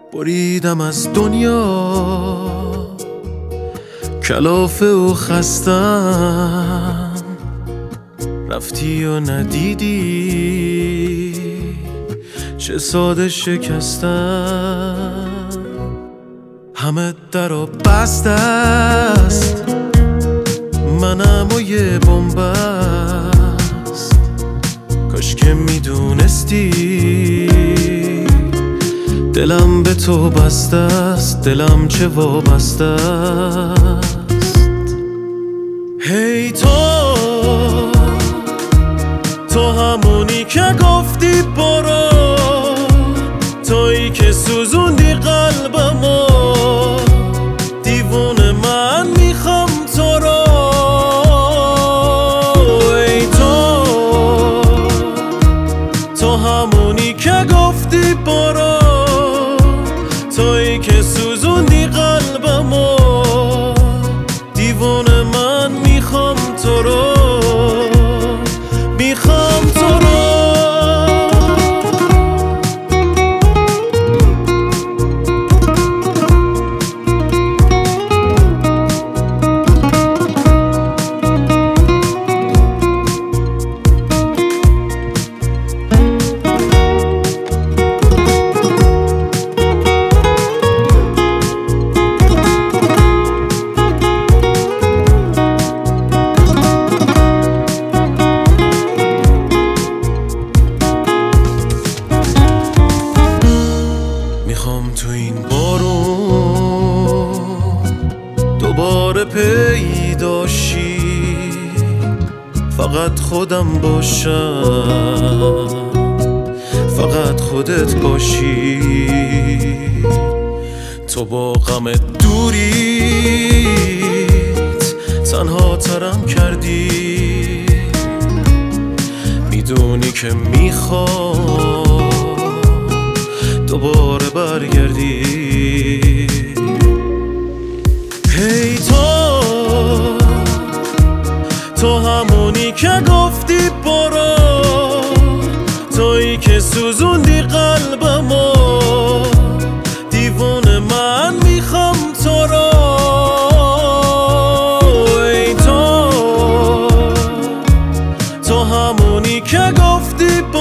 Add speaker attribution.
Speaker 1: بریدم از دنیا کلافه و خستم، رفتی و ندیدی چه ساده شکستم. همه درا بسته است، منم و یه بنبست. کاش که میدونستی دلم به تو بسته است، دلم چه وابسته است. هی تو همونی که گفتی برو، تویی که سوزوندی قلبمو، دیوونه من میخوام تو رو. ای تو همونی که گفتی برو، تویی که سوزوندی قلبمو، دیوونه من میخوام تو رو، میخوام تو رو. میخوام تو این بارون دوباره پیدا شی، فقط خودم باشم، فقط خودت باشی. تو با غم دوریت تنها ترم کردی، میدونی که میخوام دوباره برگردی. هی تو همونی که گفتی برو، تویی که سوزوندی قلبمو، دیوونه من میخوام تو رو. ای تو همونی که گفتی برو،